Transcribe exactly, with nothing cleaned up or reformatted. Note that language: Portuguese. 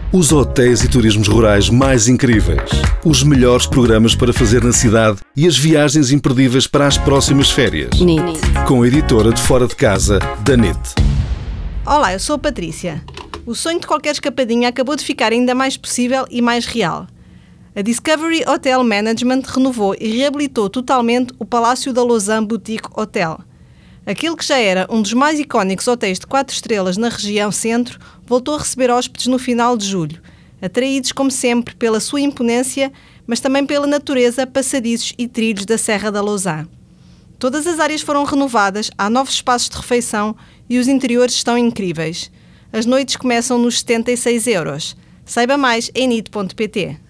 Os hotéis e turismos rurais mais incríveis. Os melhores programas para fazer na cidade e as viagens imperdíveis para as próximas férias. N I T. Com a editora de Fora de Casa, da N I T. Olá, eu sou a Patrícia. O sonho de qualquer escapadinha acabou de ficar ainda mais possível e mais real. A Discovery Hotel Management renovou e reabilitou totalmente o Palácio da Lausanne Boutique Hotel. Aquele que já era um dos mais icónicos hotéis de quatro estrelas na região centro, voltou a receber hóspedes no final de julho, atraídos como sempre pela sua imponência, mas também pela natureza, passadiços e trilhos da Serra da Lausanne. Todas as áreas foram renovadas, há novos espaços de refeição e os interiores estão incríveis. As noites começam nos setenta e seis euros. Saiba mais em nit ponto pt.